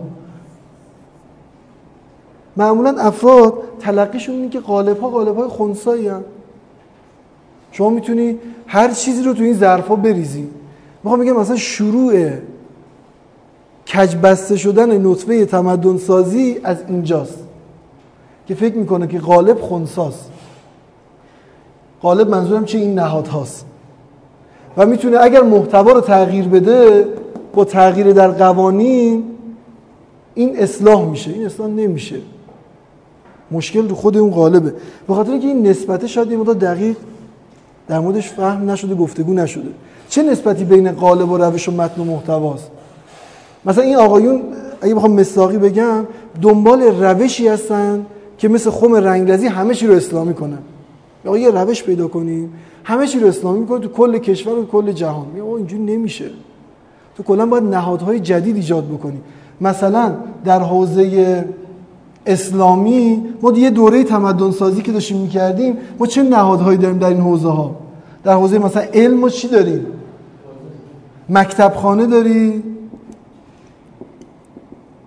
[SPEAKER 1] معمولا افراد تلقیشون اینه که قالب‌های خنثی هستند. شما میتونی هر چیزی رو تو این ظرفا بریزی. میخوام بگم مثلا شروع کج بسته شدن نطفه تمدن سازی از اینجاست که فکر میکنه که قالب خنثاست. قالب منظورم چه؟ این نهاد هاست. و میتونه اگر محتوا رو تغییر بده با تغییر در قوانین این اصلاح میشه. این اصلاح نمیشه. مشکل رو خود اون قالبه. به خاطر اینکه این نسبت شاید یه مقدار دقیق در موردش فهم نشده، گفتگو نشده. چه نسبتی بین قالب و روش و متن و محتواست؟ مثلا این آقایون اگه بخوام مصداقی بگم دنبال روشی هستن که مثل خم رنگرزی همه چی رو اسلامی کنن. آقا یه روش پیدا کنیم همه چی رو اسلامی می‌کنه تو کل کشور و کل جهان. آقا اینجوری نمیشه. تو کلا باید نهادهای جدید ایجاد بکنی. مثلا در حوزه اسلامی ما یه دوره تمدن سازی که داشتیم می‌کردیم، ما چه نهادهایی داریم در این حوزه ها؟ در حوزه مثلا علم ما چی داریم؟ مکتبخانه داری،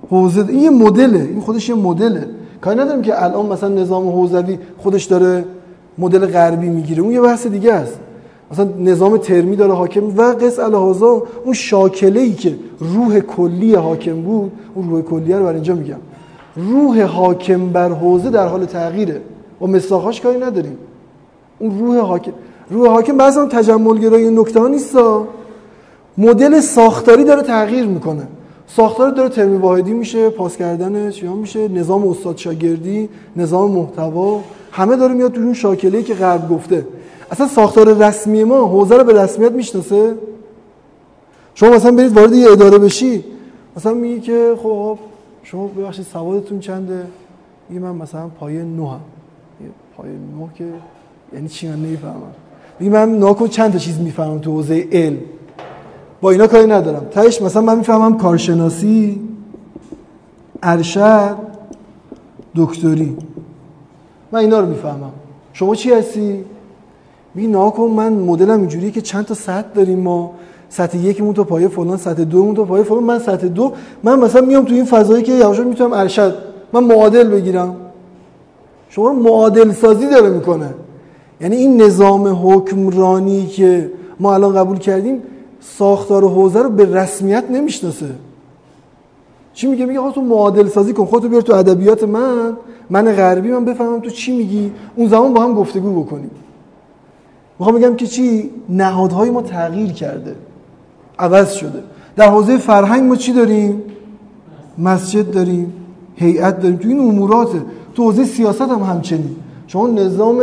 [SPEAKER 1] حوزه این یه مدله، این خودش یه مدله. کاری نداریم که الان مثلا نظام حوزوی خودش داره مدل غربی میگیره، اون یه بحث دیگه است. مثلا نظام ترمی داره حاکم و قص الهازا اون شاکله‌ای که روح کلی حاکم بود، اون روح کلیه رو برای اینجا میگم. روح حاکم بر حوزه در حال تغییره و مصداقاش کاری نداریم. اون روح حاکم بعضی تجمل گرایی نکته ها نیستا، مدل ساختاری داره تغییر میکنه. ساختار داره ترمی واحدی میشه، پاس کردن چیا میشه، نظام استاد شاگردی، نظام محتوا، همه داره میاد تو اون شاکله‌ای که غرب گفته. اصلا ساختار رسمی ما حوزه رو به رسمیت میشناسه؟ شما مثلا برید وارد یه اداره بشی، مثلا میگی که خب شما ببخشید سوادتون چنده؟ میگه من مثلا پایه 9 ام. پایه 9 که یعنی چی؟ من نمیفهمم. میگه من ناکن چند تا چیز میفهمم تو حوزه علم. با اینا کاری ندارم. تهش مثلا من میفهمم کارشناسی، ارشد، دکتری. من اینا رو میفهمم. شما چی هستی؟ میگی ناکن من مدلم اینجوریه که چند تا سطح داریم ما. سطح 1 مون تا پایه فلان، سطح 2 مون تا پایه فلان. من سطح 2 من مثلا میام تو این فضایی که یواش میتونم ارشد من معادل بگیرم. شما معادل سازی داره میکنه. یعنی این نظام حکمرانی که ما الان قبول کردیم ساختار حوزه رو به رسمیت نمیشناسه. چی میگه؟ میگه تو معادل سازی کن، خودتو بیار تو ادبیات من غربی، من بفهمم تو چی میگی، اون زمان با هم گفتگو بکنیم. میخوام بگم که چی؟ نهادهای ما تغییر کرده، عوض شده. در حوزه فرهنگ ما چی داریم؟ مسجد داریم، هیئت داریم، تو این اموراته. تو حوزه سیاست هم همچنین. شما نظام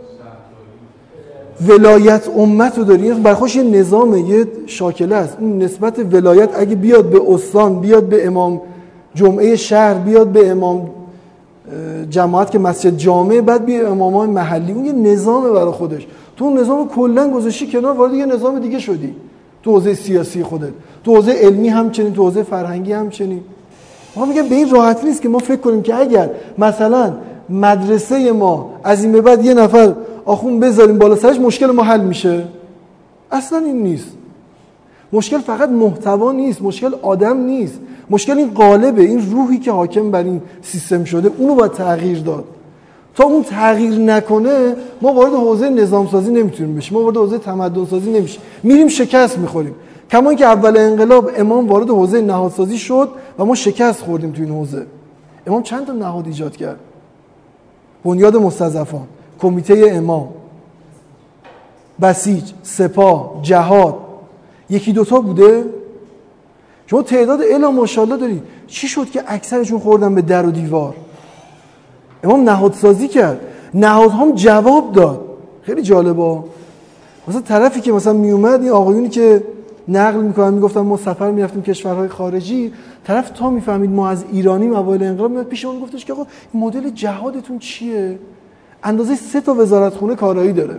[SPEAKER 1] ولایت امت رو داریم، برخوش یه نظامه، یه شاکله است. اون نسبت ولایت اگه بیاد به استان، بیاد به امام جمعه شهر، بیاد به امام جماعت که مسجد جامعه، بعد بیاد امامان محلی، اون یه نظامه برای خودش. تو اون نظام کلا گذاشتی کنار، وارد یه نظام دیگه شدی. تو حوزه سیاسی خودت، تو حوزه علمی همچنین، تو حوزه فرهنگی همچنین. ما میگم به این راحتی نیست که ما فکر کنیم که اگر مثلا مدرسه ما از این به بعد یه نفر آخوند بذاریم بالا سرش مشکل ما حل میشه. اصلا این نیست. مشکل فقط محتوا نیست، مشکل آدم نیست، مشکل این قالبه، این روحی که حاکم بر این سیستم شده، اونو باید تغییر داد. تا اون تغییر نکنه ما وارد حوزه نظام سازی نمیتونیم بشیم، ما وارد حوزه تمدن سازی نمیشیم، میریم شکست میخوریم. کما اینکه اول انقلاب امام وارد حوزه نهادسازی شد و ما شکست خوردیم تو این حوزه. امام چند تا نهاد ایجاد کرد؟ بنیاد مستضعفان، کمیته امام، بسیج، سپاه، جهاد، یکی دوتا بوده؟ شما تعداد الا ماشاءالله داری. چی شد که اکثرشون خوردن به در و دیوار؟ امام نهادسازی کرد، نهادها هم جواب داد. خیلی جالبه. مثلا طرفی که مثلا میومد، این آقایونی که نقل میکنن میگفتن ما سفر میرفتیم کشورهای خارجی، طرف تا میفهمید ما از ایرانیم اوایل انقلاب، میاد پیش اون گفتش که آقا مدل جهادتون چیه؟ اندازه 3 تا وزارتخونه کارایی داره.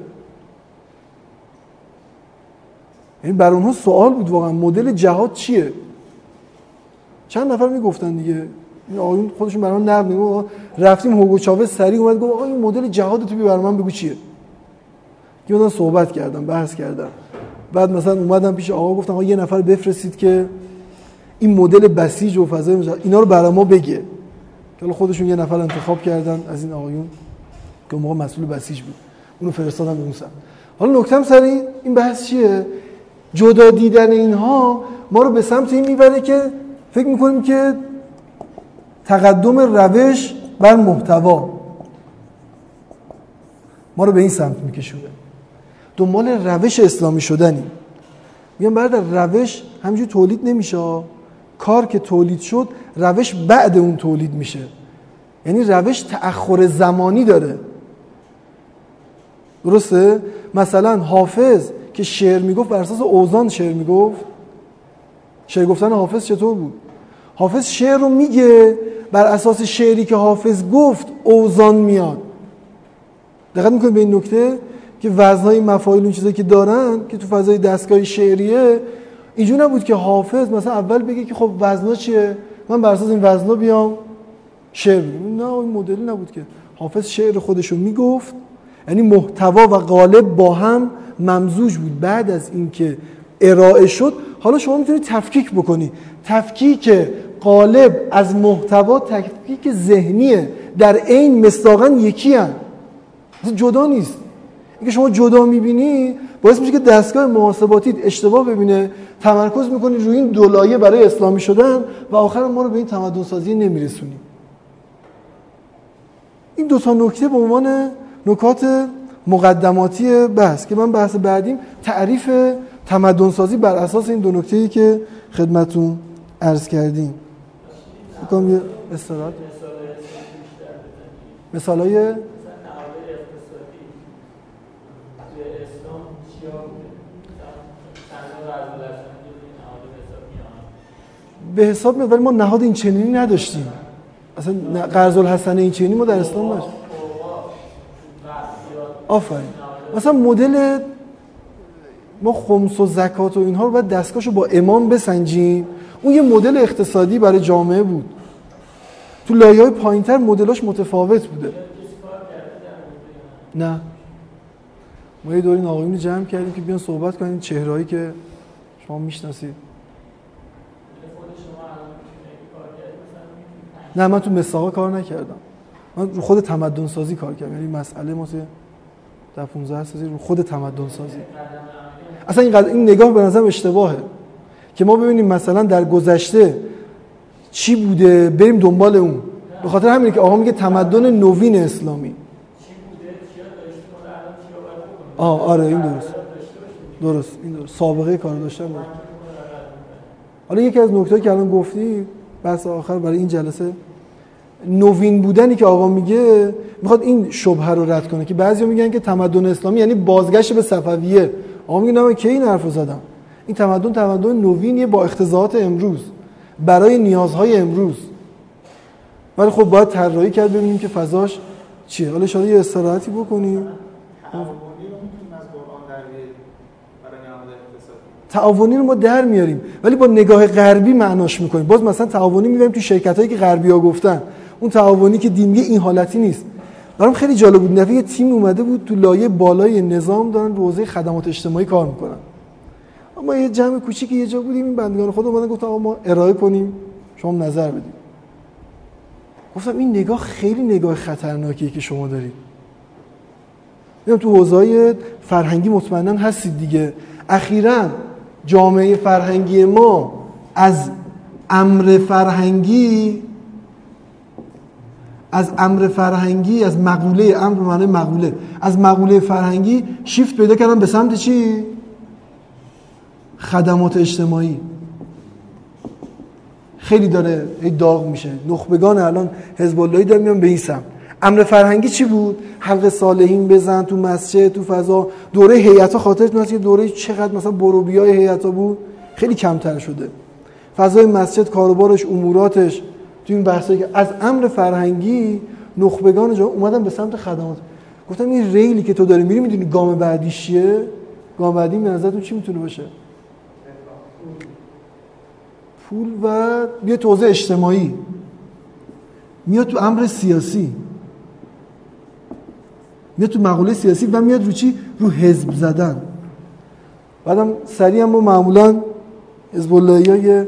[SPEAKER 1] یعنی بر اونها سوال بود واقعا مدل جهاد چیه؟ چند نفر میگفتن دیگه، این آقایون خودشون برام نقل میگن. رفتیم هوگو چاوز سریع اومد گفت آقا این مدل جهاد تو برام من بگو چیه؟ که من صحبت کردم، بحث کردم. بعد مثلا اومدم پیش آقا گفتم آقا یه نفر بفرستید که این مدل بسیج و فضای اینا رو برای ما بگه. که خودشون یه نفر انتخاب کردن از این آقایون که اون موقع مسئول بسیج بود، اونو فرستادن به اون سمت. حالا نکته‌ام سر این بحث چیه؟ جدا دیدن اینها ما رو به سمت این میبره که فکر میکنیم که تقدم روش بر محتوا ما رو به این سمت میکشونه. دنبال روش اسلامی شدنیم. میگم برادر روش همینجوری تولید نمیشه. کار که تولید شد روش بعد اون تولید میشه. یعنی روش تأخر زمانی داره. درسته؟ مثلا حافظ که شعر میگفت بر اساس اوزان شعر میگفت. شعر گفتن حافظ چطور بود؟ حافظ شعر رو میگه بر اساس شعری که حافظ گفت اوزان میاد. دقت میکنید به این نکته که وزنهای مفاعیل اون چیزایی که دارن که تو فضای دستگاه شعریه اینجوری نبود که حافظ مثلا اول بگه که خب وزنا چیه، من بر اساس این وزنا بیام شعر بگم. نه این مدلی نبود که حافظ شعر خودشو میگفت، یعنی محتوا و قالب با هم ممزوج بود. بعد از اینکه ارائه شد حالا شما میتونید تفکیک بکنی. تفکیک قالب از محتوا تفکیک ذهنیه، در عین مصداقاً یکی هن. جدا نیست. اینکه شما جدا میبینی باعث میشه که دستگاه محاسباتیت اشتباه ببینه، تمرکز میکنی روی این دو لایه برای اسلامی شدن و آخر ما رو به این تمدن سازی نمیرسونیم. این دو تا نکته به عنوان نکات مقدماتی بحث که من بحث بعدیم تعریف تمدن سازی بر اساس این دو نکته‌ای که خدمتتون عرض کردیم. میگم یه استراحت مثالای به حساب میاد، ولی ما نهاد این چنینی نداشتیم. اصلا قرض الحسنه این چنینی ما در اسلام داشتیم. آفرین. مثلا مدل ما خمس و زکات و اینها رو باید دستگاهشو با امام بسنجیم. اون یه مدل اقتصادی برای جامعه بود. تو لایه‌های پایین‌تر مدلاش متفاوت بوده. نه. ما یه دوری آقایون رو جمع کردیم که بیان صحبت کنیم چهرهایی که شما میشناسید. نه من تو مساقا کار نکردم. من رو خود تمدن سازی کار کردم. یعنی مسئله ما در 15 سازی رو خود تمدن سازی. اصلا این نگاه به نظرم اشتباهه که ما ببینیم مثلا در گذشته چی بوده بریم دنبال اون. به خاطر همینه که آقا میگه تمدن نوین اسلامی. آره این درست این درست سابقه کار داشتن بود. حالا یکی از نکته‌ای که الان گفتی بحث آخر برای این جلسه، نوین بودنی که آقا میگه میخواد این شبهه رو رد کنه که بعضیا میگن که تمدن اسلامی یعنی بازگشت به صفویه. آقا میگه نه من کی این حرفو زدم. این تمدن نوینیه با اقتضاعات امروز برای نیازهای امروز. ولی خب باید طراحی کرد ببینیم که فضاش چیه. حالا شما یه استراحتی بکنیم. تعاونی رو ما در میاریم ولی با نگاه غربی معناش میکنیم. باز مثلا تعاونی میبریم تو شرکتایی که غربی‌ها گفتن، اون تعاونی که دین میگه این حالتی نیست. برام خیلی جالب بود، دفعه یه تیم اومده بود تو لایه بالای نظام دارن رو حوزه خدمات اجتماعی کار میکنن. ما یه جمع کوچیکی یه جا بودیم، این بندگان خدا اومدن گفتن آقا ما ارائه کنیم شما نظر بدید. گفتم این نگاه خیلی نگاه خطرناکیه که شما دارید. میگم تو حوزه‌های فرهنگی مطمئنا هستید دیگه. اخیراً جامعه فرهنگی ما از امر فرهنگی از مقوله امر به معنی مقوله، از مقوله فرهنگی شیفت پیدا کردن به سمت چی؟ خدمات اجتماعی. خیلی داره داغ میشه. نخبگان الان حزب اللهی دارن میان به این سمت. امر فرهنگی چی بود؟ حلقه صالحین بزن تو مسجد، تو فضا. دوره هیئت‌ها خاطرتون هست که دوره چقدر مثلا بروبیای هیئت‌ها بود؟ خیلی کمتر شده. فضای مسجد، کاروبارش، اموراتش تو این بحثایی که از امر فرهنگی نخبگان جا اومدن به سمت خدمات. گفتم این ریلی که تو داری میری میدونی گام بعدیش چیه؟ گام بعدی به نظرتون چی میتونه باشه؟ پول و بیا تو حوزه اجتماعی. میاد تو امر سیاسی. میاد تو مقوله سیاسی و میاد رو چی؟ رو حزب زدن. بعدم سریع ما معمولا حزب اللهی‌ها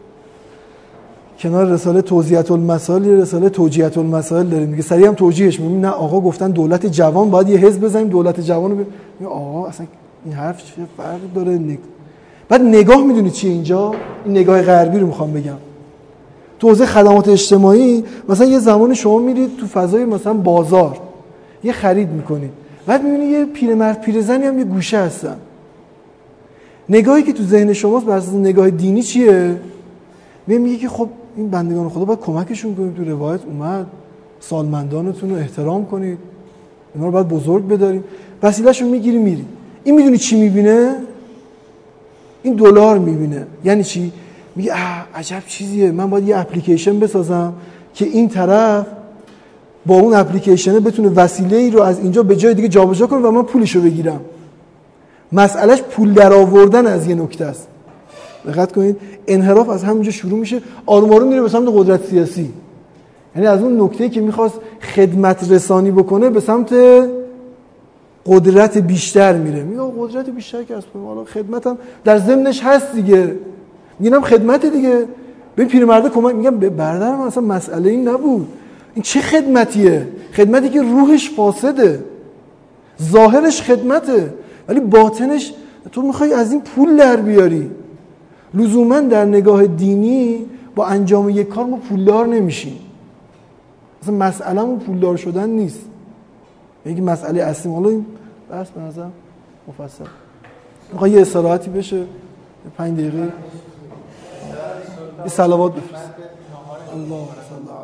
[SPEAKER 1] کنار رساله توضیحات المسائل یه رساله توجیهات المسائل داریم دیگه. سریع هم توجیهش می‌کنیم. نه آقا گفتن دولت جوان باید یه حزب بزنیم دولت جوان رو آقا اصلا این حرف چه فرقی داره؟ بعد نگاه میدونی چیه اینجا؟ این نگاه غربی رو میخوام بگم. تو حوزه خدمات اجتماعی مثلا یه زمان شما میرید تو فضای مثلا بازار یه خرید میکنید، بعد میبینی یه پیرمرد پیرزنی هم یه گوشه هستن. نگاهی که تو ذهن شماست بر اساس نگاه دینی چیه؟ میگه که خب این بندگان خدا باید کمکشون کنیم، تو روایت اومد سالمندانتون رو احترام کنید، اینا رو باید بزرگ بداریم. وسیله‌شون میگیری میری. این میدونی چی میبینه؟ این دلار میبینه. یعنی چی؟ میگه عجب چیزیه، من باید یه اپلیکیشن بسازم که این طرف با اون اپلیکیشنه بتونه وسیله‌ای رو از اینجا به جای دیگه جابجا کنه و من پولشو بگیرم. مسئلهش پول در آوردن از یه نکته است. دقت کنید انحراف از همینجا شروع میشه، آروم آروم میره به سمت قدرت سیاسی. یعنی از اون نکته‌ای که میخواست خدمت رسانی بکنه به سمت قدرت بیشتر میره. میگه قدرت بیشتر که از حالا خدمتم در ضمنش هست دیگه. میگم خدمت دیگه. به پیرمرده کمک میگم به برادر من اصلا مسئله این نبود. این چه خدمتیه؟ خدمتی که روحش فاسده، ظاهرش خدمته ولی باطنش تو میخوای از این پول در بیاری. لزوما در نگاه دینی با انجام یک کار ما پولدار نمیشیم. اصلا مسئله‌مون پولدار شدن نیست. یکی مسئله اصلی. حالا این بحث به نظر مفصل. میخوای یه استراحتی بشه 5 دقیقه. این صلوات بفرست. الله صل